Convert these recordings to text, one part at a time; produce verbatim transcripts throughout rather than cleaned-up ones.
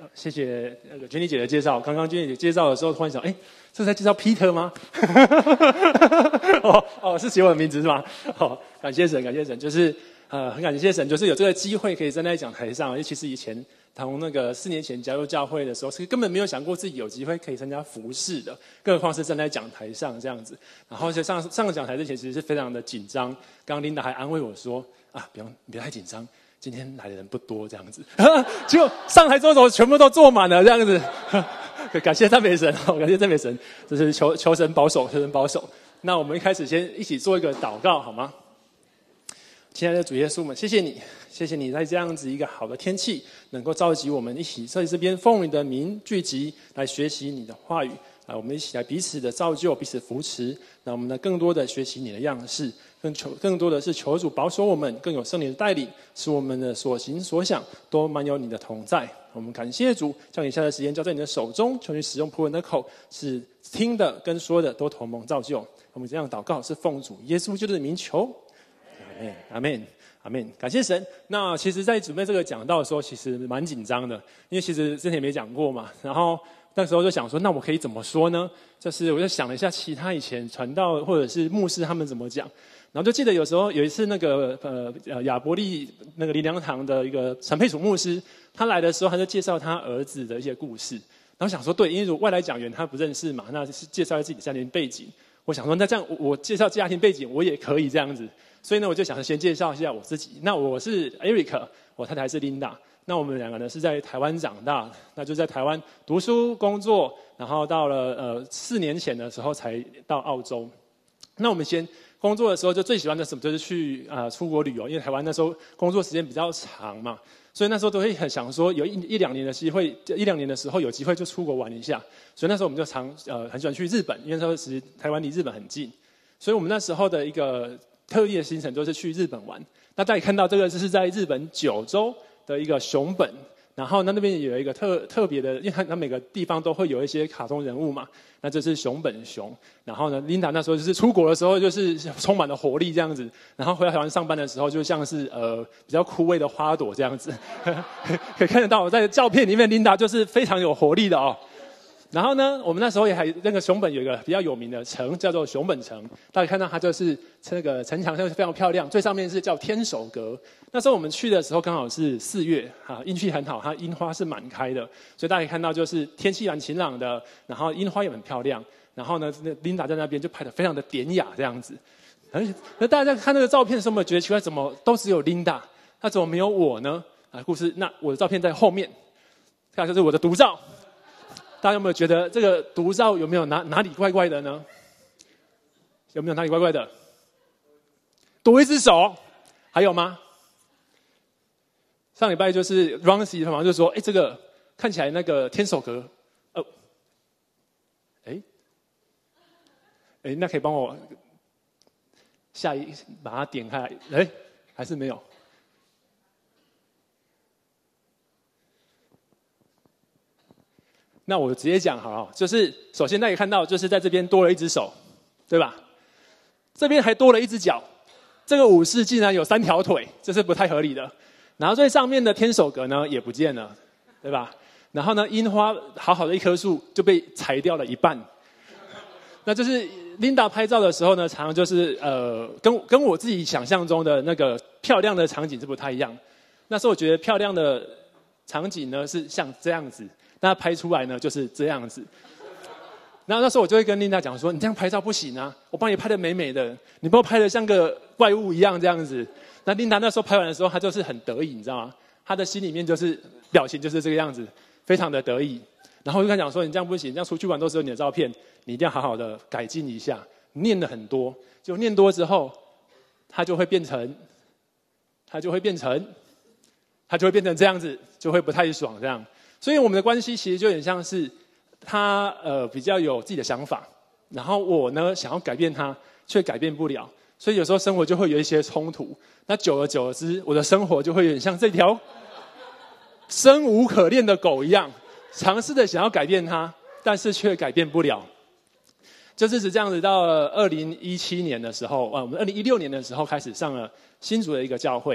谢谢那个娟妮姐的介绍。刚刚娟妮姐介绍的时候，突然想，哎，这是在介绍 Peter 吗？哦哦，是写我的名字是吗？哦，感谢神，感谢神，就是呃，很感谢神，就是有这个机会可以站在讲台上。因为其实以前从那个四年前加入教会的时候，是根本没有想过自己有机会可以参加服事的，更何况是站在讲台上这样子。然后在上上讲台之前，其实是非常的紧张。刚刚 Linda 还安慰我说：“啊，不用，你别太紧张。”今天来的人不多，这样子，结果上台之后全部都坐满了，这样子。感谢赞美神，感谢赞美神，这是求求神保守，求神保守。那我们一开始先一起做一个祷告，好吗？亲爱的主耶稣们，谢谢你，谢谢你在这样子一个好的天气，能够召集我们一起在这边奉你的名聚集来学习你的话语。啊，我们一起来彼此的造就，彼此扶持，让我们呢更多的学习你的样式，更求更多的是求主保守我们，更有圣灵的带领，使我们的所行所想都满有你的同在。我们感谢主，将以下的时间交在你的手中，求你使用仆人的口，使听的跟说的都同盟造就。我们这样祷告是奉主耶稣基督的名求，阿门，阿门。阿们，感谢神。那其实，在准备这个讲道的时候，其实蛮紧张的，因为其实之前也没讲过嘛。然后那时候就想说，那我可以怎么说呢？就是我就想了一下，其他以前传道或者是牧师他们怎么讲。然后就记得有时候有一次，那个呃呃亚伯利那个灵粮堂的一个陈佩楚牧师，他来的时候，他就介绍他儿子的一些故事。然后想说，对，因为外来讲员他不认识嘛，那是介绍自己的家庭背景。我想说，那这样我介绍家庭背景，我也可以这样子。所以呢，我就想先介绍一下我自己。那我是 Eric， 我太太是 Linda。那我们两个呢是在台湾长大，那就在台湾读书工作，然后到了呃四年前的时候才到澳洲。那我们先工作的时候就最喜欢的什么就是去啊、呃、出国旅游，因为台湾那时候工作时间比较长嘛，所以那时候都会很想说有一一两年的机会，一两年的时候有机会就出国玩一下。所以那时候我们就常呃很喜欢去日本，因为那时候其实台湾离日本很近，所以我们那时候的一个特例的行程就是去日本玩。那大家看到这个是在日本九州的一个熊本，然后那那边有一个特特别的，因为它它每个地方都会有一些卡通人物嘛，那这是熊本熊。然后呢 ，Linda 那时候就是出国的时候就是充满了活力这样子，然后回来台湾上班的时候就像是呃比较枯萎的花朵这样子，可以看得到在照片里面 Linda 就是非常有活力的哦。然后呢，我们那时候也还那个熊本有一个比较有名的城叫做熊本城，大家看到它就是那个城墙就是非常漂亮，最上面是叫天守阁。那时候我们去的时候刚好是四月啊，运气很好，它樱花是满开的，所以大家可以看到就是天气蛮晴朗的，然后樱花也很漂亮。然后呢，那 Linda 在那边就拍得非常的典雅这样子。而且那大家在看那个照片的时候，有没有觉得奇怪？怎么都只有 Linda， 那怎么没有我呢？啊，故事那我的照片在后面，看就是我的独照。大家有没有觉得这个独照有没有哪哪里怪怪的呢？有没有哪里怪怪的？多一只手，还有吗？上礼拜就是 Roncy 他们就说，哎，这个看起来那个天守阁，哦，哎，哎，那可以帮我下一把它点开来？哎，还是没有。那我直接讲好了，就是首先大家看到，就是在这边多了一只手，对吧？这边还多了一只脚，这个武士竟然有三条腿，这是不太合理的。然后最上面的天守阁呢也不见了，对吧？然后呢，樱花好好的一棵树就被裁掉了一半。那就是 Linda 拍照的时候呢，常常就是呃，跟跟我自己想象中的那个漂亮的场景是不太一样。那时候我觉得漂亮的场景呢是像这样子。那拍出来呢就是这样子，然后那时候我就会跟 Linda 讲说，你这样拍照不行啊，我帮你拍得美美的，你帮我拍得像个怪物一样这样子。那 Linda 那时候拍完的时候，她就是很得意，你知道吗？她的心里面就是表情就是这个样子，非常的得意。然后我就跟她讲说，你这样不行，这样出去玩都是有你的照片，你一定要好好的改进一下。念了很多，就念多之后，她就会变成，她就会变成，她就会变成这样子，就会不太爽这样。所以我们的关系其实就有点像是他呃比较有自己的想法，然后我呢想要改变他，却改变不了，所以有时候生活就会有一些冲突。那久而久之，我的生活就会有点像这条生无可恋的狗一样，尝试的想要改变他，但是却改变不了。就是是这样子，到了二零一七年的时候，啊，我们二零一六年的时候开始上了新竹的一个教会。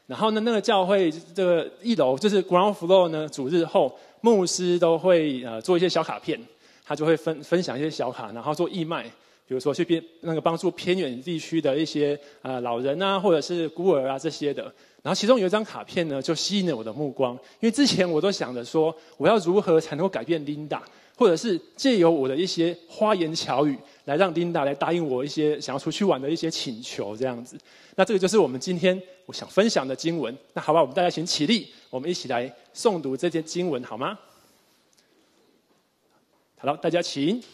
然后呢，那个教会这个一楼就是 ground floor 呢，主日后牧师都会呃做一些小卡片，他就会分分享一些小卡，然后做义卖，比如说去偏那个帮助偏远地区的一些呃老人啊，或者是孤儿啊这些的。然后其中有一张卡片呢，就吸引了我的目光，因为之前我都想着说，我要如何才能够改变 Linda， 或者是借由我的一些花言巧语来让 Linda 来答应我一些想要出去玩的一些请求，这样子。那这个就是我们今天我想分享的经文。那好吧，我们大家请起立，我们一起来诵读这篇经文，好吗？好了，大家请。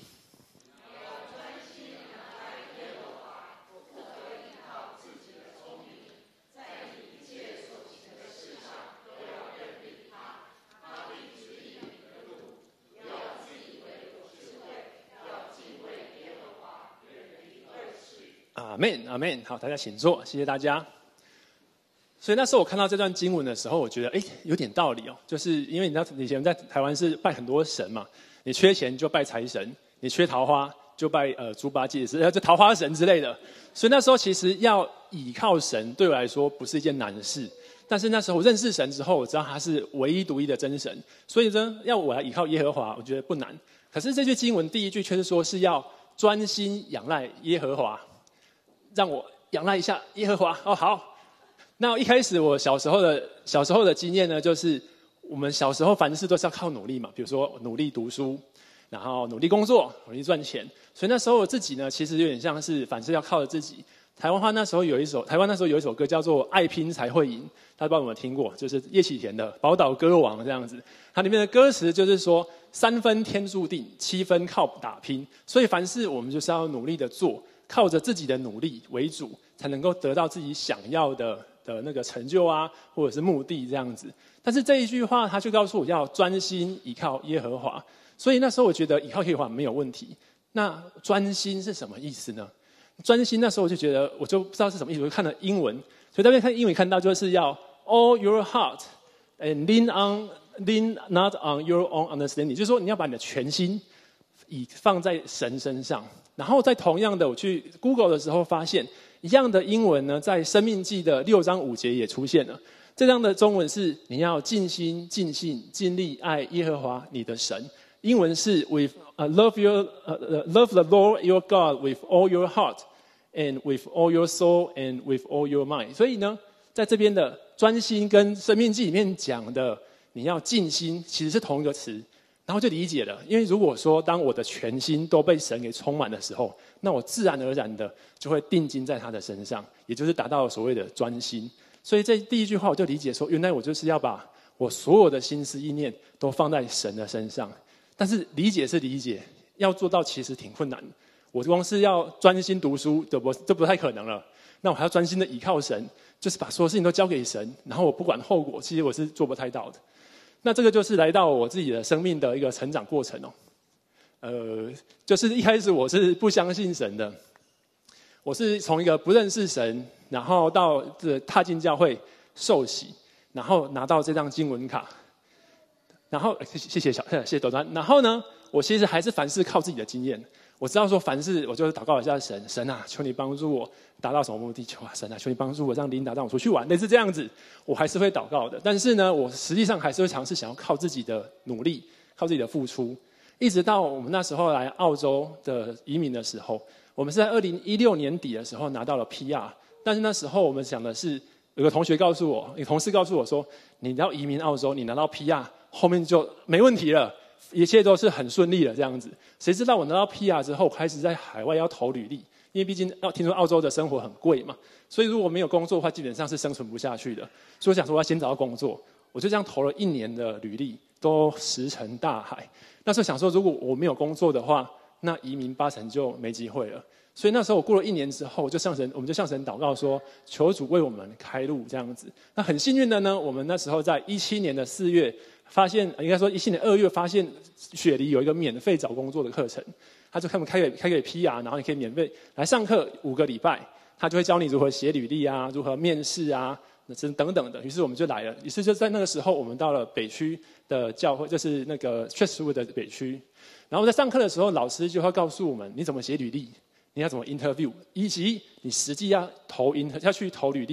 阿们，阿们。好，大家请坐，谢谢大家。所以那时候我看到这段经文的时候，我觉得哎，有点道理哦。就是因为你知道以前在台湾是拜很多神嘛，你缺钱就拜财神，你缺桃花就拜呃猪八戒，呃这桃花神之类的。所以那时候其实要倚靠神，对我来说不是一件难事。但是那时候我认识神之后，我知道他是唯一独一的真神，所以呢，要我来倚靠耶和华，我觉得不难。可是这句经文第一句却是说是要专心仰赖耶和华，让我仰赖一下耶和华。哦，好。那一开始我小时候的小时候的经验呢，就是我们小时候凡事都是要靠努力嘛，比如说努力读书，然后努力工作，努力赚钱。所以那时候我自己呢，其实有点像是凡事要靠着自己。台湾话那时候有一首，台湾那时候有一首歌叫做《爱拼才会赢》，大家不知道有没有听过？就是叶启田的《宝岛歌王》这样子。它里面的歌词就是说：三分天注定，七分靠打拼。所以凡事我们就是要努力的做，靠着自己的努力为主，才能够得到自己想要的的那个成就啊，或者是目的这样子。但是这一句话，他就告诉我要专心依靠耶和华。所以那时候我觉得依靠耶和华没有问题。那专心是什么意思呢？专心那时候我就觉得我就不知道是什么意思，我就看了英文，所以那边看英文看到就是要 all your heart and lean on lean not on your own understanding， 就是说你要把你的全心以放在神身上。然后在同样的我去 Google 的时候发现一样的英文呢，在申命记的六章五节也出现了。这样的中文是你要尽心尽性尽力爱耶和华你的神。英文是 with、uh, love your、uh, love the Lord your God with all your heart and with all your soul and with all your mind。所以呢，在这边的专心跟申命记里面讲的你要尽心，其实是同一个词。然后就理解了，因为如果说当我的全心都被神给充满的时候，那我自然而然的就会定睛在他的身上，也就是达到所谓的专心。所以这第一句话我就理解说，原来我就是要把我所有的心思意念都放在神的身上。但是理解是理解，要做到其实挺困难的。我光是要专心读书，这不这不太可能了。那我还要专心的倚靠神，就是把所有事情都交给神，然后我不管后果，其实我是做不太到的。那这个就是来到我自己的生命的一个成长过程哦。呃，就是一开始我是不相信神的，我是从一个不认识神，然后到这踏进教会受洗，然后拿到这张经文卡。然后谢谢小谢谢朵端。然后呢，我其实还是凡事靠自己的经验。我知道说凡事我就是祷告一下神，神啊，求你帮助我达到什么目的？求啊，神啊，求你帮助我让琳达让我出去玩，类似这样子，我还是会祷告的。但是呢，我实际上还是会尝试想要靠自己的努力，靠自己的付出，一直到我们那时候来澳洲的移民的时候，我们是在二零一六年底的时候拿到了 P R。但是那时候我们想的是，有个同学告诉我，有同事告诉我说，你要移民澳洲，你拿到 P R。后面就没问题了，一切都是很顺利的这样子。谁知道我拿到 P R 之后，开始在海外要投履历，因为毕竟要听说澳洲的生活很贵嘛，所以如果没有工作的话，基本上是生存不下去的。所以我想说，我要先找到工作，我就这样投了一年的履历，都石沉大海。那时候想说，如果我没有工作的话，那移民八成就没机会了。所以那时候我过了一年之后，就向神，我们就向神祷告说，求主为我们开路这样子。那很幸运的呢，我们那时候在一七年的四月。发现应该说一七年二月发现雪梨有一个免费找工作的课程，他就他们开给开给 P R， 然后你可以免费来上课五个礼拜，他就会教你如何写履历啊，如何面试啊，等等的。于是我们就来了，于是就在那个时候，我们到了北区的教会，就是那个 Chatswood 的北区。然后在上课的时候，老师就会告诉我们你怎么写履历，你要怎么 interview， 以及你实际要投 inter 要去投履历。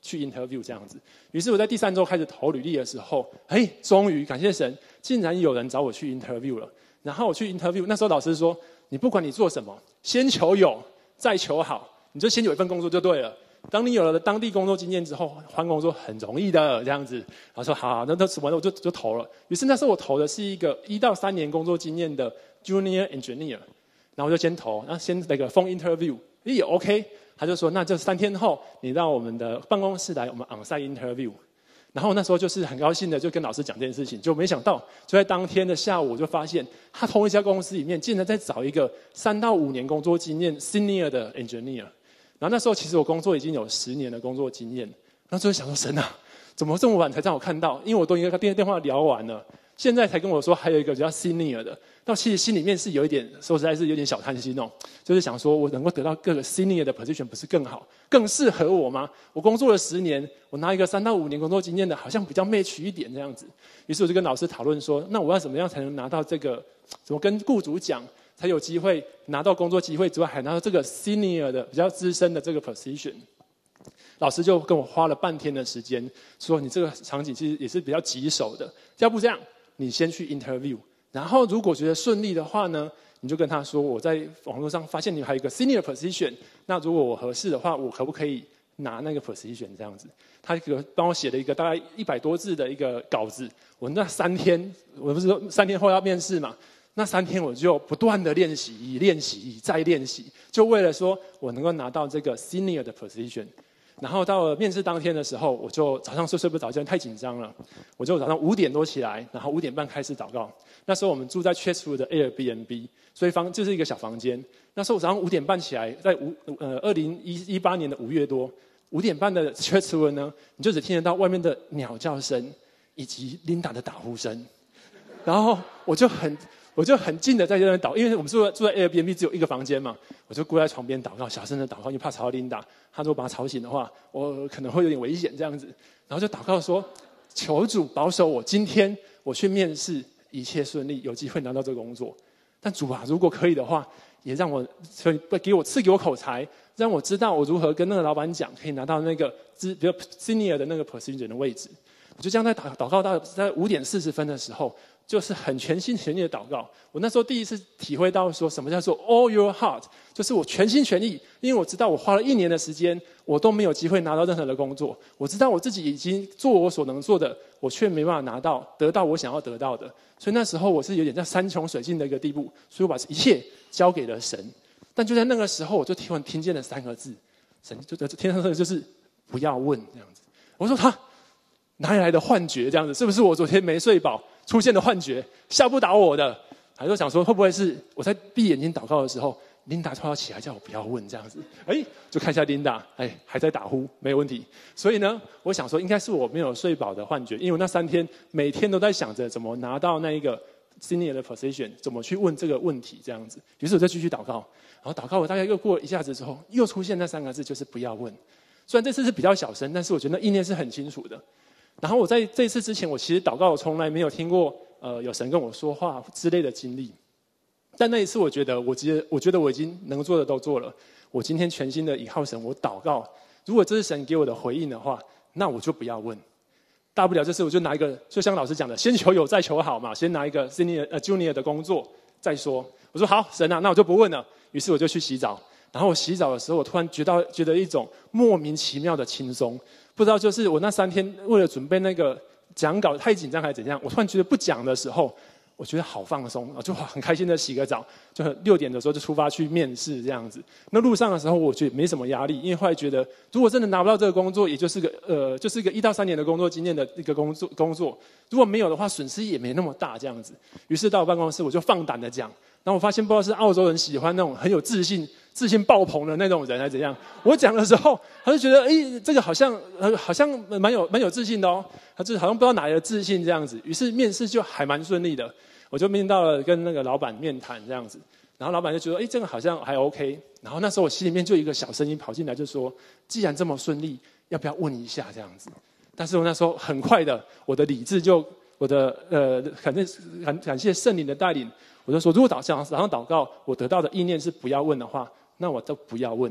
去 interview 这样子。于是我在第三周开始投履历的时候，哎，终于感谢神，竟然有人找我去 interview 了。然后我去 interview， 那时候老师说，你不管你做什么，先求有，再求好，你就先有一份工作就对了。当你有了当地工作经验之后，换工作很容易的这样子。然后说好，那那什么，我就就投了。于是那时候我投的是一个一到三年工作经验的 junior engineer， 然后我就先投，然后先那个 phone interview， 也 OK。他就说，那就三天后你到我们的办公室来，我们 on-site interview。然后那时候就是很高兴的，就跟老师讲这件事情，就没想到就在当天的下午，我就发现他同一家公司里面竟然在找一个三到五年工作经验 senior 的 engineer。然后那时候其实我工作已经有十年的工作经验，然后就想说神啊，怎么这么晚才让我看到？因为我都应该电电话聊完了，现在才跟我说还有一个比较 senior 的。那其实心里面是有一点，说实在是有点小贪心哦，就是想说我能够得到各个 senior 的 position 不是更好，更适合我吗？我工作了十年，我拿一个三到五年工作经验的，好像比较 match 一点这样子。于是我就跟老师讨论说，那我要怎么样才能拿到这个？怎么跟雇主讲？才有机会拿到工作机会之外，还拿到这个 senior 的比较资深的这个 position。老师就跟我花了半天的时间，说你这个场景其实也是比较棘手的，要不这样，你先去 interview， 然后如果觉得顺利的话呢，你就跟他说我在网络上发现你还有一个 senior position， 那如果我合适的话，我可不可以拿那个 position 这样子？他给帮我写了一个大概一百多字的一个稿子，我那三天，我不是说三天后要面试嘛。那三天我就不断的练习，以练习，以再练习，就为了说我能够拿到这个 senior 的 position。然后到了面试当天的时候，我就早上睡睡不着觉，太紧张了，我就早上五点多起来，然后五点半开始祷告。那时候我们住在 Chatswood 的 Airbnb， 所以房就是一个小房间。那时候我早上五点半起来，在五呃二零一八年的五月多，五点半的 Chatswood 呢，你就只听得到外面的鸟叫声以及 Linda 的打呼声，然后我就很。我就很近的在这边祷，因为我们住在住在 Airbnb 只有一个房间嘛，我就跪在床边祷告，小声的祷告，因为怕吵到 Linda， 他如果把他吵醒的话，我可能会有点危险这样子。然后就祷告说，求主保守我，今天我去面试，一切顺利，有机会拿到这个工作。但主啊，如果可以的话，也让我所以给我赐给我口才，让我知道我如何跟那个老板讲，可以拿到那个比如 senior 的那个 position 的位置。我就这样在祷祷告到在五点四十分的时候，就是很全心全意的祷告。我那时候第一次体会到说什么叫做 all your heart， 就是我全心全意，因为我知道我花了一年的时间，我都没有机会拿到任何的工作。我知道我自己已经做我所能做的，我却没办法拿到得到我想要得到的。所以那时候我是有点在山穷水尽的一个地步，所以我把一切交给了神。但就在那个时候，我就突然听见了三个字，神就在天上说的就是不要问这样子。我说他。哪里来的幻觉？这样子是不是我昨天没睡饱出现的幻觉？吓不倒我的。还就想说会不会是我在闭眼睛祷告的时候，琳达突然起来叫我不要问这样子？哎，就看一下琳达，哎还在打呼，没有问题。所以呢，我想说应该是我没有睡饱的幻觉，因为我那三天每天都在想着怎么拿到那一个 senior 的 position， 怎么去问这个问题这样子。于是我就继续祷告，然后祷告我大概又过了一下子之后，又出现那三个字，就是不要问。虽然这次是比较小声，但是我觉得那意念是很清楚的。然后我在这一次之前，我其实祷告，我从来没有听过呃有神跟我说话之类的经历。但那一次，我觉得我直接，我觉得我已经能做的都做了。我今天全心的倚靠神，我祷告，如果这是神给我的回应的话，那我就不要问。大不了就是我就拿一个，就像老师讲的，先求有再求好嘛，先拿一个 senior 呃 junior 的工作再说。我说好，神啊，那我就不问了。于是我就去洗澡。然后我洗澡的时候，我突然觉到觉得一种莫名其妙的轻松。不知道就是我那三天为了准备那个讲稿太紧张还是怎样，我突然觉得不讲的时候，我觉得好放松，就很开心的洗个澡，就六点的时候就出发去面试这样子。那路上的时候，我觉得没什么压力，因为后来觉得如果真的拿不到这个工作，也就是个呃，就是一个一到三年的工作经验的一个工作工作，如果没有的话，损失也没那么大这样子。于是到办公室，我就放胆的讲。然后我发现，不知道是澳洲人喜欢那种很有自信、自信爆棚的那种人，还是怎样。我讲的时候，他就觉得，哎，这个好像，呃，好像蛮有蛮有自信的哦。他就是好像不知道哪来的自信这样子。于是面试就还蛮顺利的，我就面到了跟那个老板面谈这样子。然后老板就觉得，哎，这个好像还 OK。然后那时候我心里面就有一个小声音跑进来，就说，既然这么顺利，要不要问一下这样子？但是我那时候很快的，我的理智就，我的呃，感谢感感谢圣灵的带领。我就说，如果早上早上祷告，我得到的意念是不要问的话，那我都不要问。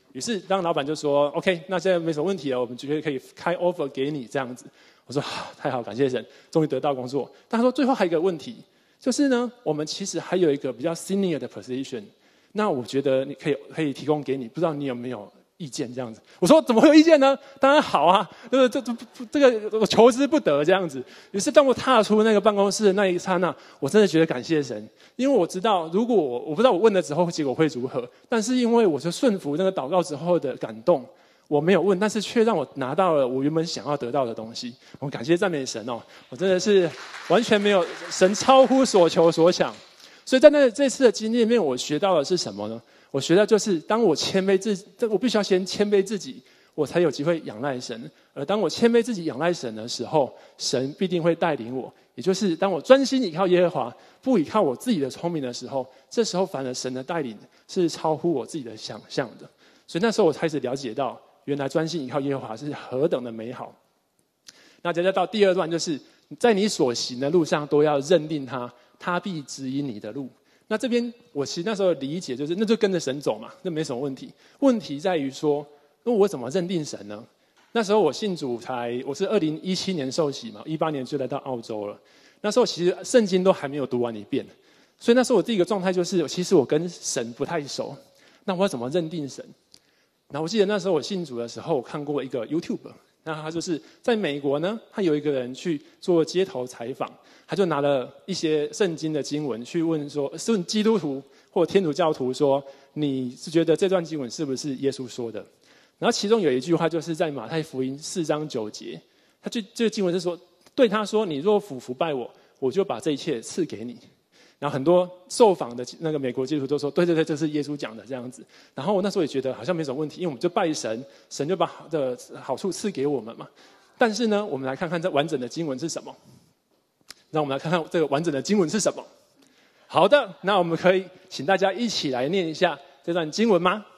于是当老板就说 OK， 那现在没什么问题了，我们觉得可以开 offer 给你这样子。我说、啊、太好，感谢神，终于得到工作。但他说最后还有一个问题，就是呢，我们其实还有一个比较 senior 的 position， 那我觉得你可以可以提供给你，不知道你有没有意见这样子。我说怎么会有意见呢？当然好啊，这个这这这个我求之不得这样子。于是当我踏出那个办公室的那一刹那，我真的觉得感谢神，因为我知道如果我我不知道我问了之后结果会如何，但是因为我是顺服那个祷告之后的感动。我没有问，但是却让我拿到了我原本想要得到的东西。我感谢赞美神哦！我真的是完全没有神超乎所求所想。所以在那这次的经历里面，我学到的是什么呢？我学到就是当我谦卑自己，我必须要先谦卑自己，我才有机会仰赖神。而当我谦卑自己仰赖神的时候，神必定会带领我。也就是当我专心倚靠耶和华，不倚靠我自己的聪明的时候，这时候反而神的带领是超乎我自己的想象的。所以那时候我开始了解到。原来专心依靠耶和华是何等的美好。那接着到第二段，就是在你所行的路上都要认定他，他必指引你的路。那这边我其实那时候理解就是，那就跟着神走嘛，那没什么问题。问题在于说，那我怎么认定神呢？那时候我信主才，我是二零一七年受洗嘛，一八年就来到澳洲了。那时候其实圣经都还没有读完一遍，所以那时候我第一个状态就是，其实我跟神不太熟。那我要怎么认定神？那我记得那时候我信主的时候，我看过一个 YouTube， 那他就是在美国呢，他有一个人去做街头采访，他就拿了一些圣经的经文去问说，是问基督徒或天主教徒说，你是觉得这段经文是不是耶稣说的？然后其中有一句话就是在马太福音四章九节，他就这个经文是说，对他说，你若俯伏拜我，我就把这一切赐给你。然后很多受访的那个美国基督徒都说，对对对，这是耶稣讲的这样子。然后我那时候也觉得好像没什么问题，因为我们就拜神，神就把好的好处赐给我们嘛。但是呢，我们来看看这完整的经文是什么。让我们来看看这个完整的经文是什么。好的，那我们可以请大家一起来念一下这段经文吗？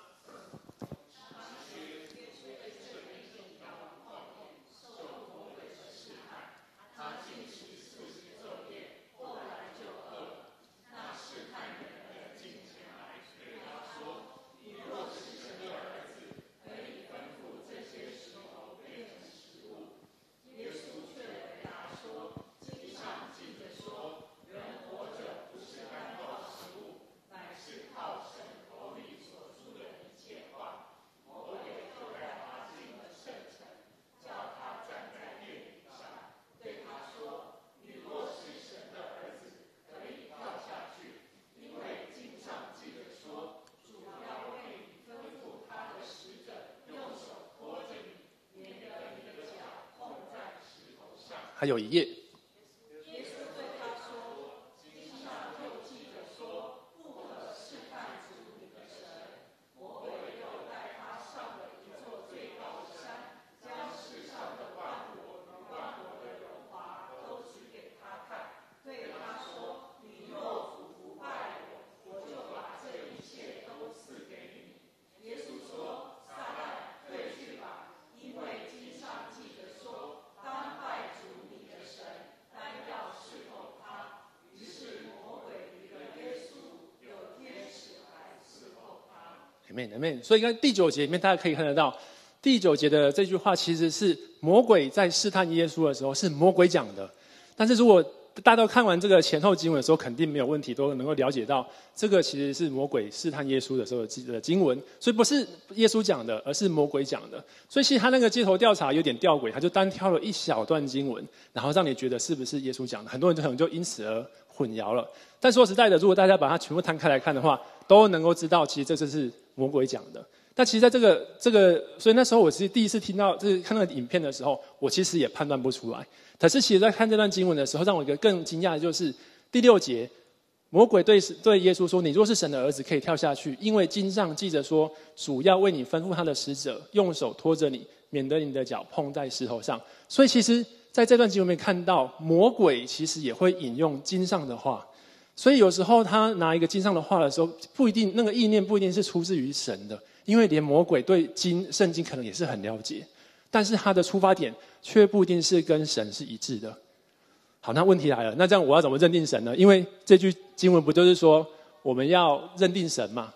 还有一页。耶稣对他说：“经上又记着说，不可试探主你的神。魔鬼又带他上了一座最高的山，将世上的万国与万国的荣华都指给他看，对他说：你若俯伏拜我，我就把这一切都赐给你。”耶稣说：“撒旦，退去吧，因为经上记着说，当拜主。”Amen, Amen。所以在第九节里面，大家可以看得到，第九节的这句话其实是魔鬼在试探耶稣的时候，是魔鬼讲的。但是如果大家都看完这个前后经文的时候，肯定没有问题，都能够了解到，这个其实是魔鬼试探耶稣的时候的经文，所以不是耶稣讲的，而是魔鬼讲的。所以其实他那个街头调查有点吊诡，他就单挑了一小段经文，然后让你觉得是不是耶稣讲的，很多人就可能就因此而混淆了。但说实在的，如果大家把它全部摊开来看的话，都能够知道，其实这就是魔鬼讲的。但其实在这个这个，所以那时候我是第一次听到，就是看那个影片的时候，我其实也判断不出来。可是其实在看这段经文的时候，让我一个更惊讶的就是第六节，魔鬼对对耶稣说：“你若是神的儿子，可以跳下去，因为经上记着说，主要为你吩咐他的使者，用手托着你，免得你的脚碰在石头上。”所以其实在这段经文里面看到，魔鬼其实也会引用经上的话。所以有时候他拿一个经上的话的时候，不一定那个意念不一定是出自于神的，因为连魔鬼对经圣经可能也是很了解，但是他的出发点却不一定是跟神是一致的。好，那问题来了，那这样我要怎么认定神呢？因为这句经文不就是说我们要认定神嘛？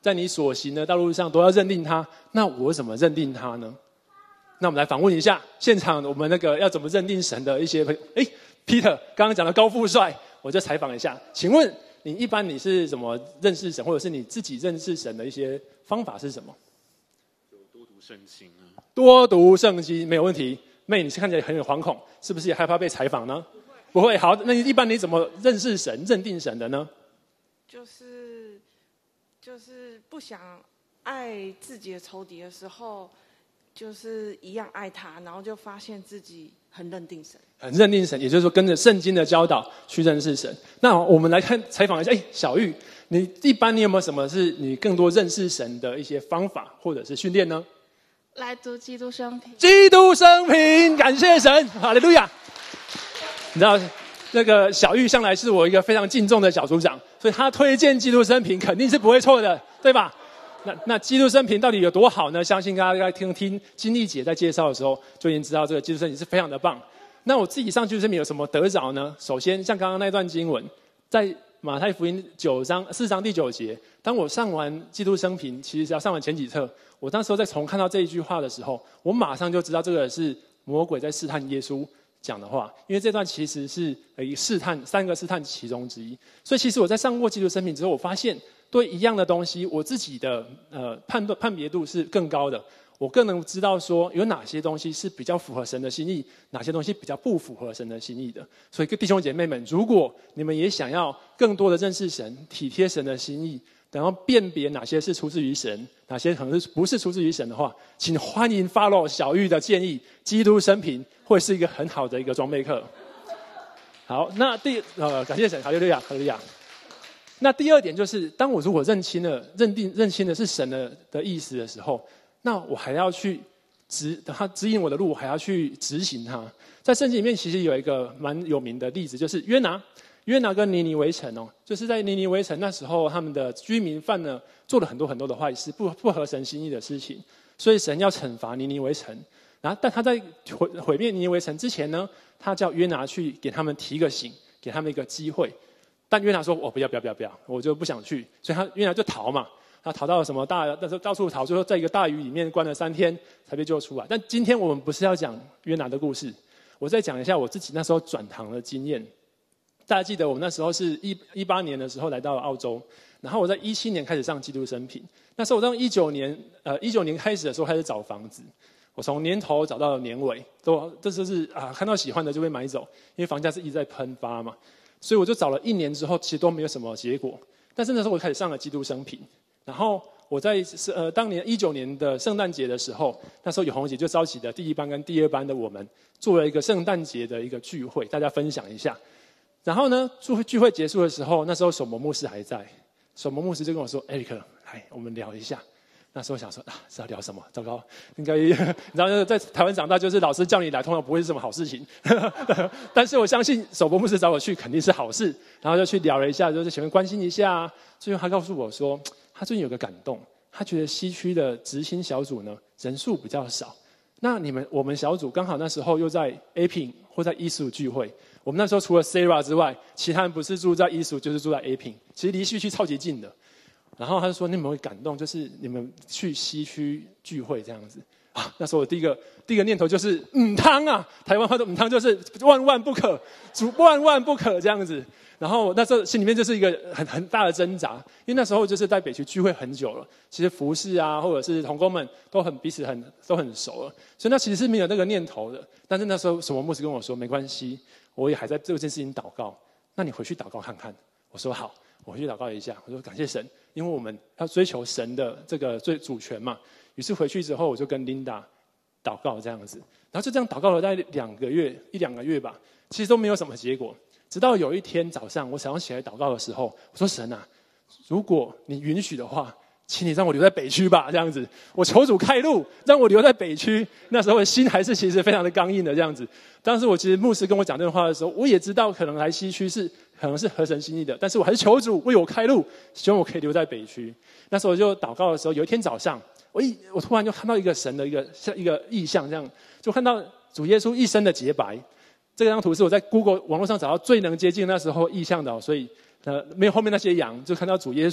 在你所行的道路上都要认定他，那我怎么认定他呢？那我们来访问一下现场我们那个要怎么认定神的一些朋友。哎 ，Peter 刚刚讲的高富帅，我就采访一下，请问你一般你是怎么认识神，或者是你自己认识神的一些方法是什么？ 就多读圣经啊。 多读圣经没有问题。妹，你是看起来很有惶恐，是不是也害怕被采访呢？不会。好，那你一般你怎么认识神、认定神的呢？ 就是就是不想爱自己的仇敌的时候，就是一样爱他，然后就发现自己很认定神， 很认定神，也就是说跟着圣经的教导去认识神。那我们来看采访一下，哎，小玉，你一般你有没有什么是你更多认识神的一些方法或者是训练呢？ 来读基督生平。 基督生平，感谢神，哈利路亚。你知道那个小玉向来是我一个非常敬重的小组长，所以他推荐基督生平肯定是不会错的，对吧？那那基督生平到底有多好呢？相信大家在听听金丽姐在介绍的时候就已经知道这个基督生平是非常的棒。那我自己上基督生平有什么得着呢？首先像刚刚那段经文，在马太福音九章四章第九节，当我上完基督生平，其实是要上完前几册，我那时候在重看到这一句话的时候，我马上就知道这个是魔鬼在试探耶稣讲的话，因为这段其实是一试探三个试探其中之一。所以其实我在上过基督生平之后，我发现对一样的东西，我自己的呃判断判别度是更高的，我更能知道说有哪些东西是比较符合神的心意，哪些东西比较不符合神的心意的。所以弟兄姐妹们，如果你们也想要更多的认识神，体贴神的心意，然后辨别哪些是出自于神，哪些可能是不是出自于神的话，请欢迎 follow 小玉的建议，基督生平会是一个很好的一个装备课。好，那第呃感谢神，哈利路亚，哈利路亚。那第二点就是，当我如果认清了、认定、认清的是神的的意思的时候，那我还要去指他指引我的路，我还要去执行它。在圣经里面，其实有一个蛮有名的例子，就是约拿。约拿跟尼尼微城哦，就是在尼尼微城那时候，他们的居民犯了做了很多很多的坏事，不不合神心意的事情，所以神要惩罚尼尼微城。然后，但他在毁毁灭尼尼微城之前呢，他叫约拿去给他们提个醒，给他们一个机会。但约拿说：“我、哦、不要不要不要不要，我就不想去。”所以他约拿就逃嘛，他逃到了什么大，那时候到处逃，最后在一个大鱼里面关了三天才被救出来。但今天我们不是要讲约拿的故事，我再讲一下我自己那时候转堂的经验。大家记得我们那时候是一一八年的时候来到了澳洲，然后我在一七年开始上基督生平。那时候我从一九年呃一九年开始的时候开始找房子，我从年头找到了年尾，都这就是啊看到喜欢的就会买走，因为房价是一直在喷发嘛。所以我就找了一年之后，其实都没有什么结果。但是那时候我开始上了基督生平，然后我在呃当年一九年的圣诞节的时候，那时候永红姐就召集的第一班跟第二班的我们做了一个圣诞节的一个聚会，大家分享一下。然后呢，聚会聚会结束的时候，那时候守摩牧师还在，守摩牧师就跟我说 ：“Eric， 来，我们聊一下。”那时候想说啊，是要聊什么？糟糕，应该你知道，在台湾长大，就是老师叫你来，通常不会是什么好事情。但是我相信守伯牧师找我去，肯定是好事。然后就去聊了一下，就是前面关心一下。最后他告诉我说，他最近有个感动，他觉得西区的执行小组呢人数比较少。那你们我们小组刚好那时候又在 A P I N 或在一十五聚会。我们那时候除了 Sarah 之外，其他人不是住在一十五就是住在 A P I N， 其实离西区超级近的。然后他就说：“你们会感动，就是你们去西区聚会这样子啊。”那时候我第一个第一个念头就是“嗯汤啊”，台湾话说“嗯汤”就是万万不可，主万万不可这样子。然后那时候心里面就是一个很很大的挣扎，因为那时候就是在北区聚会很久了，其实服侍啊或者是同工们都很彼此很都很熟了，所以那其实是没有那个念头的。但是那时候什么牧师跟我说：“没关系，我也还在这件事情祷告，那你回去祷告看看。”我说：“好。”我回去祷告一下，我说感谢神，因为我们要追求神的这个最主权嘛。于是回去之后，我就跟 Linda 祷告这样子，然后就这样祷告了大概两个月一两个月吧，其实都没有什么结果。直到有一天早上，我早上起来祷告的时候，我说神啊，如果你允许的话，请你让我留在北区吧，这样子，我求主开路，让我留在北区。那时候的心还是其实非常的刚硬的这样子。当时我其实牧师跟我讲这段话的时候，我也知道可能来西区是可能是合神心意的，但是我还是求主为我开路，希望我可以留在北区。那时候我就祷告的时候，有一天早上，我一我突然就看到一个神的一个像一个意象，这样就看到主耶稣一身的洁白。这张图是我在 Google 网络上找到最能接近那时候意象的、哦，所以呃没有后面那些羊，就看到主耶稣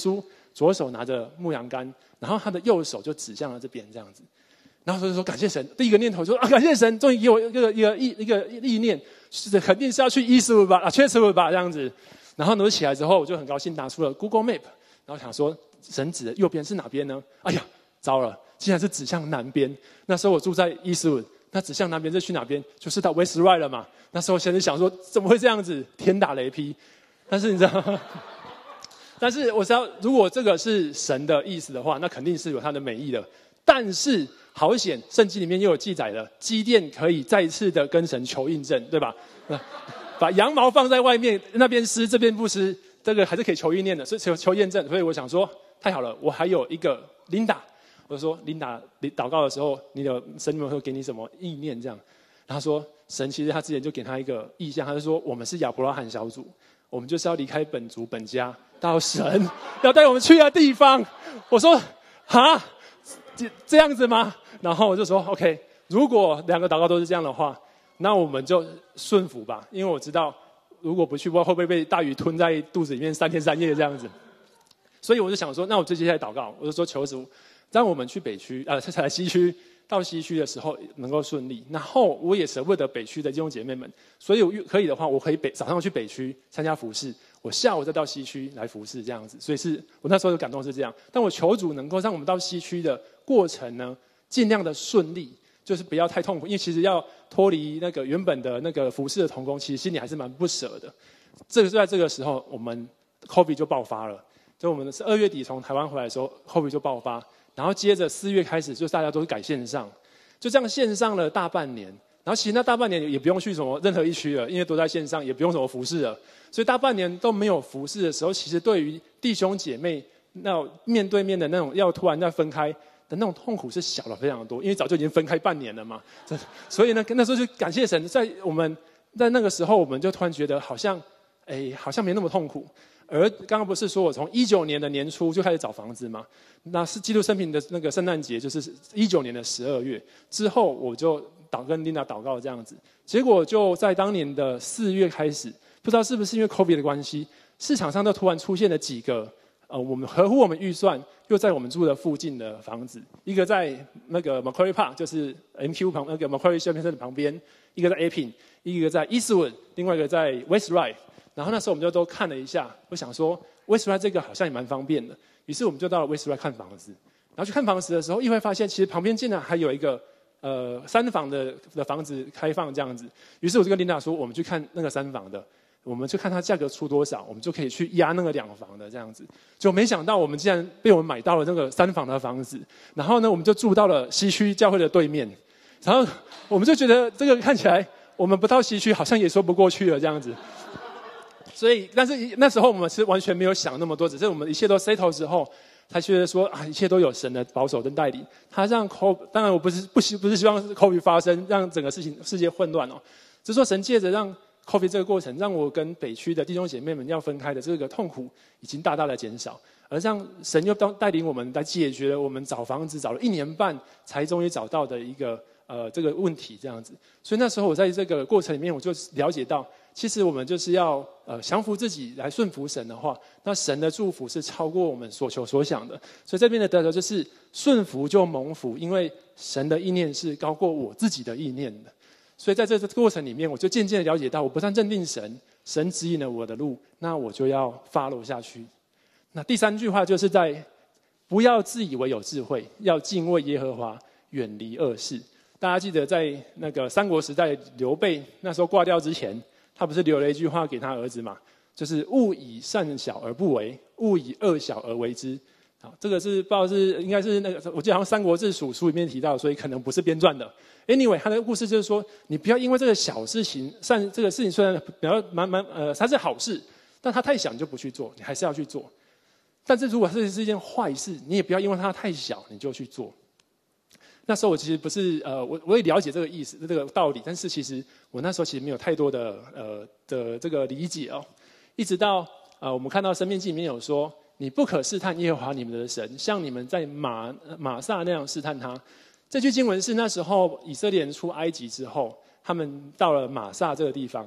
左手拿着牧羊杆，然后他的右手就指向了这边这样子。然后就说感谢神，第一个念头说啊，感谢神，终于给我一个一个意一个意念，是肯定是要去伊斯wood吧，啊，确实wood吧这样子。然后呢，我起来之后，我就很高兴拿出了 Google Map， 然后想说神指的右边是哪边呢？哎呀，糟了，竟然是指向南边。那时候我住在伊斯wood，那指向南边是去哪边？就是到 West Ryde 了嘛。那时候先是想说怎么会这样子，天打雷劈。但是你知道吗？但是我知道，如果这个是神的意思的话，那肯定是有他的美意的。但是好险，圣经里面又有记载了，基甸可以再一次的跟神求印证，对吧？把羊毛放在外面，那边湿，这边不湿，这个还是可以求意念的，所以求求验证。所以我想说，太好了，我还有一个琳达，我就说琳达，你祷告的时候，你的神有没有给你什么意念？这样，然后他说神其实他之前就给他一个意象，他就说我们是亚伯拉罕小组，我们就是要离开本族本家，到神要带我们去的地方。我说哈，这这样子吗？然后我就说 OK， 如果两个祷告都是这样的话，那我们就顺服吧，因为我知道如果不去，不知道会不会被大鱼吞在肚子里面三天三夜这样子。所以我就想说，那我就接下来祷告，我就说求主让我们去北区，呃，才西区，到西区的时候能够顺利。然后我也舍不得北区的弟兄姐妹们，所以我可以的话，我可以北早上去北区参加服事，我下午再到西区来服事这样子。所以是我那时候的感动是这样，但我求主能够让我们到西区的过程呢，尽量的顺利。就是不要太痛苦，因为其实要脱离那个原本的那个服事的同工，其实心里还是蛮不舍的。这个就在这个时候，我们 COVID 就爆发了。就我们是二月底从台湾回来的时候 ，COVID 就爆发，然后接着四月开始，就大家都是改线上，就这样线上了大半年。然后其实那大半年也不用去什么任何一区了，因为都在线上，也不用什么服事了。所以大半年都没有服事的时候，其实对于弟兄姐妹那面对面的那种要突然再分开的那种痛苦是小了非常多，因为早就已经分开半年了嘛。所以呢，那时候就感谢神，在我们在那个时候，我们就突然觉得好像，哎，好像没那么痛苦。而刚刚不是说我从一九年的年初就开始找房子吗？那是基督生平的那个圣诞节，就是一九年的十二月之后，我就祷跟琳达祷告这样子。结果就在当年的四月开始，不知道是不是因为 COVID 的关系，市场上就突然出现了几个。呃，我们合乎我们预算，又在我们住的附近的房子，一个在那个 Macquarie Park， 就是 M Q 旁那个 Macquarie Shopping Center 旁边，一个在 Epping， 一个在 Eastwood， 另外一个在 West Ryde。然后那时候我们就都看了一下，我想说 West Ryde 这个好像也蛮方便的，于是我们就到了 West Ryde 看房子。然后去看房子的时候，意外发现其实旁边竟然还有一个呃三房的的房子开放这样子。于是我就跟琳达说，我们去看那个三房的。我们就看它价格出多少，我们就可以去压那个两房的这样子。就没想到我们竟然被我们买到了那个三房的房子，然后呢，我们就住到了西区教会的对面。然后我们就觉得这个看起来，我们不到西区好像也说不过去了这样子。所以，但是那时候我们是完全没有想那么多，只是我们一切都 settle 之后，才觉得说啊，一切都有神的保守跟带领。他让 COVID， 当然我不是不希不是希望 COVID 发生，让整个事情世界混乱哦，只是说神借着让COVID 这个过程，让我跟北区的弟兄姐妹们要分开的这个痛苦已经大大的减少，而让神又带领我们来解决了我们找房子找了一年半才终于找到的一个呃这个问题这样子。所以那时候我在这个过程里面，我就了解到，其实我们就是要呃降服自己来顺服神的话，那神的祝福是超过我们所求所想的。所以这边的得着就是顺服就蒙福，因为神的意念是高过我自己的意念的。所以在这个过程里面，我就渐渐的了解到，我不但认定神，神指引了我的路，那我就要 follow 下去。那第三句话就是在不要自以为有智慧，要敬畏耶和华，远离恶事。大家记得在那个三国时代，刘备那时候挂掉之前，他不是留了一句话给他儿子嘛？就是勿以善小而不为，勿以恶小而为之。好，这个是不知道是应该是那个，我记得好像《三国志》书书里面提到，所以可能不是编撰的。Anyway， 他的故事就是说，你不要因为这个小事情，善这个事情虽然比较蛮蛮呃，它是好事，但它太小你就不去做，你还是要去做。但是如果这是一件坏事，你也不要因为它太小你就去做。那时候我其实不是呃，我我也了解这个意思这个道理，但是其实我那时候其实没有太多的呃的这个理解哦，一直到呃我们看到《申命记》里面有说，你不可试探耶和华你们的神，像你们在马马撒那样试探他。这句经文是那时候以色列人出埃及之后，他们到了马撒这个地方，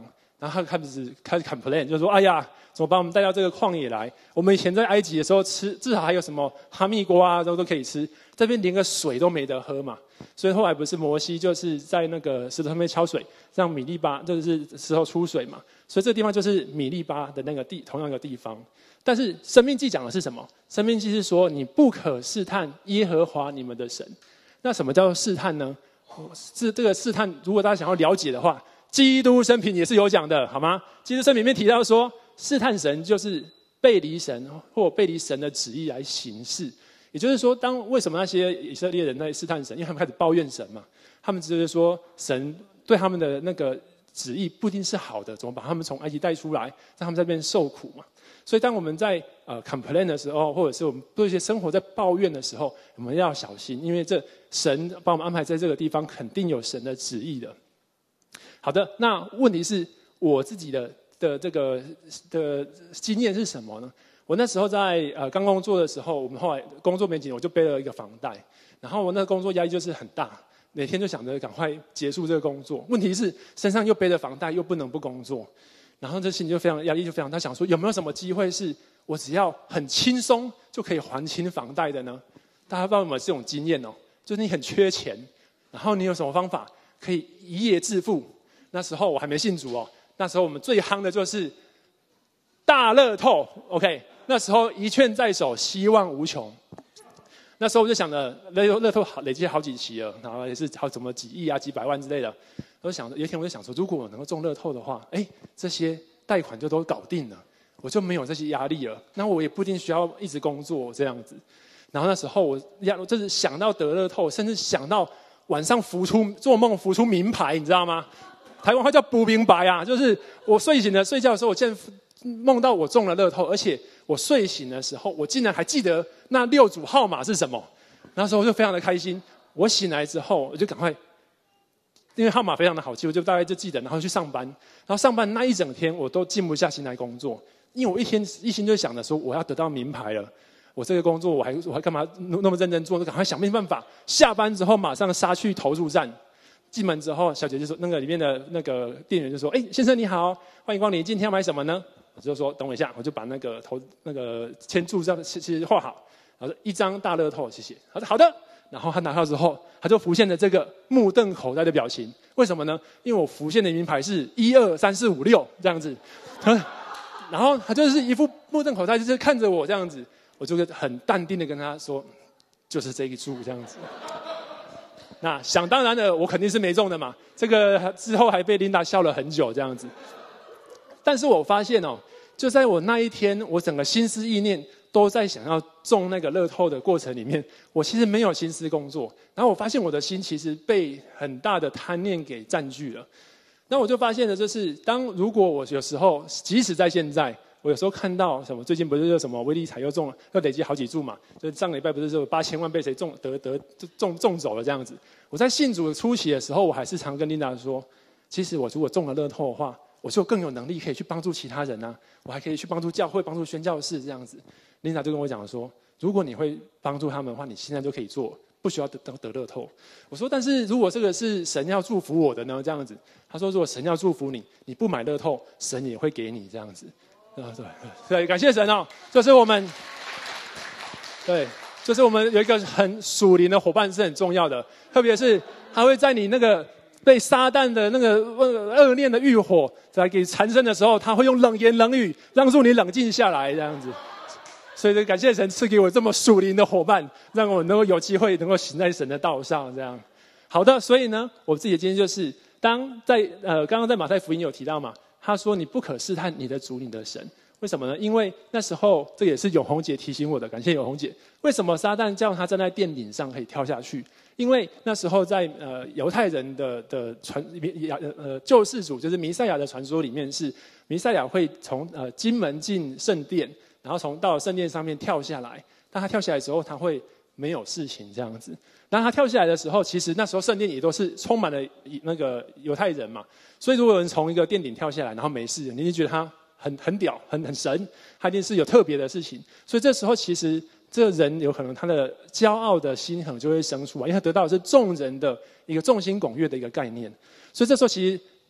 然后他开始开始 complain， 就说：“哎呀，怎么把我们带到这个旷野来？我们以前在埃及的时候吃，至少还有什么哈密瓜啊，都都可以吃，这边连个水都没得喝嘛。所以后来不是摩西就是在那个石头上面敲水，让米利巴就是石头出水嘛。所以这个地方就是米利巴的那个地，同样一个地方。但是申命记讲的是什么？申命记是说你不可试探耶和华你们的神。那什么叫做试探呢？是这个试探，如果大家想要了解的话。”基督生平也是有讲的，好吗？基督生平里面提到说，试探神就是背离神或背离神的旨意来行事。也就是说，当为什么那些以色列人在试探神？因为他们开始抱怨神嘛，他们只是说神对他们的那个旨意不一定是好的，怎么把他们从埃及带出来，让他们在那边受苦嘛？所以，当我们在呃 complain 的时候，或者是我们对一些生活在抱怨的时候，我们要小心，因为这神把我们安排在这个地方，肯定有神的旨意的。好的，那问题是我自己的的这个的经验是什么呢？我那时候在呃刚工作的时候，我们后来工作没几年，我就背了一个房贷，然后我那个工作压力就是很大，每天就想着赶快结束这个工作。问题是身上又背着房贷，又不能不工作，然后这心里就非常压力就非常大，想说有没有什么机会是我只要很轻松就可以还清房贷的呢？大家不知道有没有这种经验哦？就是你很缺钱，然后你有什么方法可以一夜致富？那时候我还没信主哦，那时候我们最夯的就是大乐透 ，OK， 那时候一券在手，希望无穷。那时候我就想着乐乐透累积好几期了，然后也是好怎么几亿啊、几百万之类的。我就想着有一天我就想说，如果我能够中乐透的话，哎，这些贷款就都搞定了，我就没有这些压力了。那我也不一定需要一直工作这样子。然后那时候我就是想到得乐透，甚至想到晚上浮出做梦浮出名牌，你知道吗？台湾话叫补明白啊，就是我睡醒了睡觉的时候，我竟然梦到我中了乐透，而且我睡醒的时候，我竟然还记得那六组号码是什么。那时候我就非常的开心。我醒来之后，我就赶快，因为号码非常的好记，我就大概就记得，然后去上班。然后上班那一整天，我都静不下心来工作，因为我一天一心就想着说，我要得到名牌了。我这个工作我还我还干嘛那么认真做？就赶快想尽办法。下班之后马上杀去投注站。进门之后，小姐就说：“那个里面的那个店员就说，哎，先生你好，欢迎光临，今天要买什么呢？”我就说：“等我一下，我就把那个投那个签注上其实画好，然后说一张大乐透，谢谢。”他说：“好的。”然后他拿到之后，他就浮现了这个目瞪口呆的表情。为什么呢？因为我浮现的名牌是一二三四五六这样子，然后他就是一副目瞪口呆，就是看着我这样子，我就很淡定的跟他说：“就是这一注这样子。”那想当然的，我肯定是没中的嘛。这个之后还被琳达笑了很久这样子。但是我发现哦，就在我那一天，我整个心思意念都在想要中那个乐透的过程里面，我其实没有心思工作。然后我发现我的心其实被很大的贪念给占据了。那我就发现了，就是当如果我有时候，即使在现在。我有时候看到什么，最近不是有什么威力彩又中了，又累积好几注嘛？就是上个礼拜不是有八千万被谁中得得中中走了这样子。我在信主初期的时候，我还是常跟琳达说，其实我如果中了乐透的话，我就更有能力可以去帮助其他人啊，我还可以去帮助教会、帮助宣教士这样子。琳达就跟我讲说，如果你会帮助他们的话，你现在就可以做，不需要得得得乐透。我说，但是如果这个是神要祝福我的呢？这样子，他说，如果神要祝福你，你不买乐透，神也会给你这样子。啊，对对，感谢神哦！就是我们，对，就是我们有一个很属灵的伙伴是很重要的，特别是他会在你那个被撒旦的那个恶念的欲火在给缠身的时候，他会用冷言冷语让助你冷静下来，这样子。所以感谢神赐给我这么属灵的伙伴，让我能够有机会能够行在神的道上，这样。好的，所以呢，我自己的经验就是，当在呃刚刚在马太福音有提到嘛。他说：“你不可试探你的主，你的神。为什么呢？因为那时候这也是永红姐提醒我的，感谢永红姐。为什么撒旦叫他站在殿顶上可以跳下去？因为那时候在呃犹太人的的传呃救世主就是弥赛亚的传说里面是弥赛亚会从呃金门进圣殿，然后从到圣殿上面跳下来。当他跳下来之后，他会没有事情这样子。当他跳下来的时候，其实那时候圣殿也都是充满了那个犹太人嘛。”所以，如果有人从一个殿顶跳下来，然后没事，你就觉得他很很屌、很很神，他一定是有特别的事情。所以这时候，其实这个人有可能他的骄傲的心可能就会生出来，因为他得到的是众人的一个众星拱月的一个概念。所以这时候，其实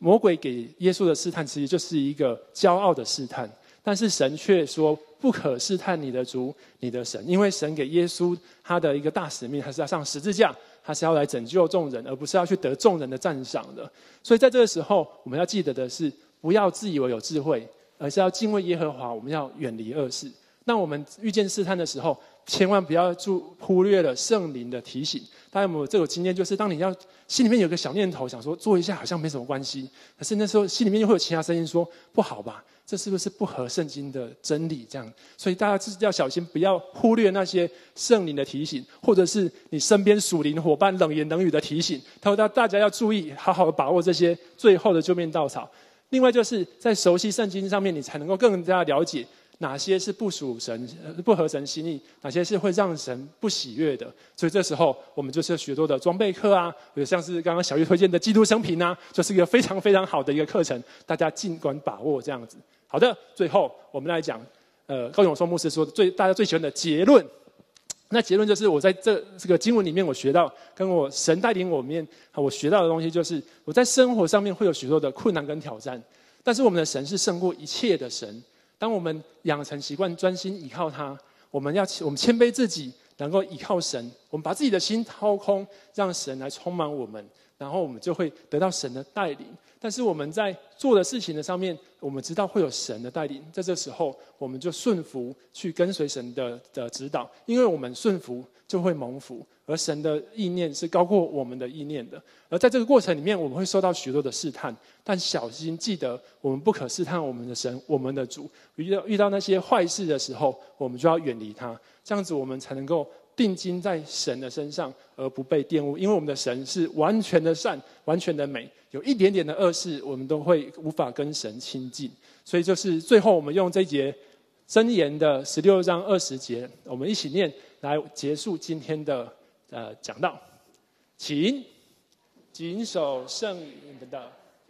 魔鬼给耶稣的试探，其实就是一个骄傲的试探，但是神却说不可试探你的主你的神，因为神给耶稣他的一个大使命，他是要上十字架，他是要来拯救众人，而不是要去得众人的赞赏的。所以在这个时候，我们要记得的是，不要自以为有智慧，而是要敬畏耶和华，我们要远离恶事。那我们遇见试探的时候，千万不要注忽略了圣灵的提醒。大家有没有这种经验？就是当你要心里面有个小念头，想说做一下好像没什么关系，可是那时候心里面又会有其他声音说不好吧？这是不是不合圣经的真理？这样，所以大家要小心，不要忽略那些圣灵的提醒，或者是你身边属灵伙伴冷言冷语的提醒。他说大家要注意，好好的把握这些最后的救命稻草。另外就是在熟悉圣经上面，你才能够更加了解哪些是不属神、不合神心意，哪些是会让神不喜悦的。所以这时候我们就是许多的装备课啊，有像是刚刚小玉推荐的基督生平啊，就是一个非常非常好的一个课程，大家尽管把握这样子。好的，最后我们来讲，呃，高永松牧师说的最大家最喜欢的结论。那结论就是我在这这个经文里面，我学到跟我神带领我面，我学到的东西就是，我在生活上面会有许多的困难跟挑战，但是我们的神是胜过一切的神。当我们养成习惯专心倚靠他，我们要我们谦卑自己，能够倚靠神，我们把自己的心掏空，让神来充满我们，然后我们就会得到神的带领。但是我们在做的事情的上面，我们知道会有神的带领，在这时候我们就顺服去跟随神的的指导，因为我们顺服就会蒙福，而神的意念是高过我们的意念的。而在这个过程里面，我们会受到许多的试探，但小心记得，我们不可试探我们的神，我们的主。遇到遇到那些坏事的时候，我们就要远离他，这样子我们才能够定睛在神的身上，而不被玷污。因为我们的神是完全的善，完全的美，有一点点的恶事，我们都会无法跟神亲近。所以就是最后，我们用这一节箴言的十六章二十节，我们一起念来结束今天的呃讲道。请谨守圣灵的。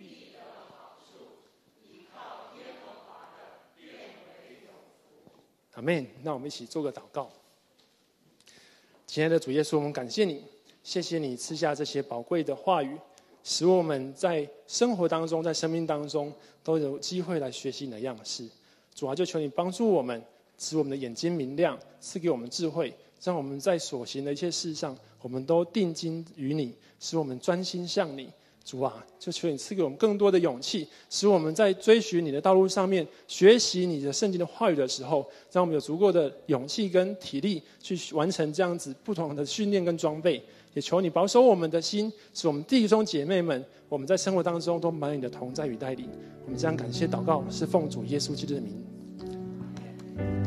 阿们。那我们一起做个祷告。亲爱的主耶稣，我们感谢你，谢谢你赐下这些宝贵的话语，使我们在生活当中，在生命当中都有机会来学习你的样式。主啊，就求你帮助我们，使我们的眼睛明亮，赐给我们智慧，让我们在所行的一切事上，我们都定睛于你，使我们专心向你。主啊，就求你赐给我们更多的勇气，使我们在追寻你的道路上面，学习你的圣经的话语的时候，让我们有足够的勇气跟体力去完成这样子不同的训练跟装备。也求你保守我们的心，使我们弟兄姐妹们，我们在生活当中都满有你的同在与带领。我们这样感谢祷告，是奉主耶稣基督的名。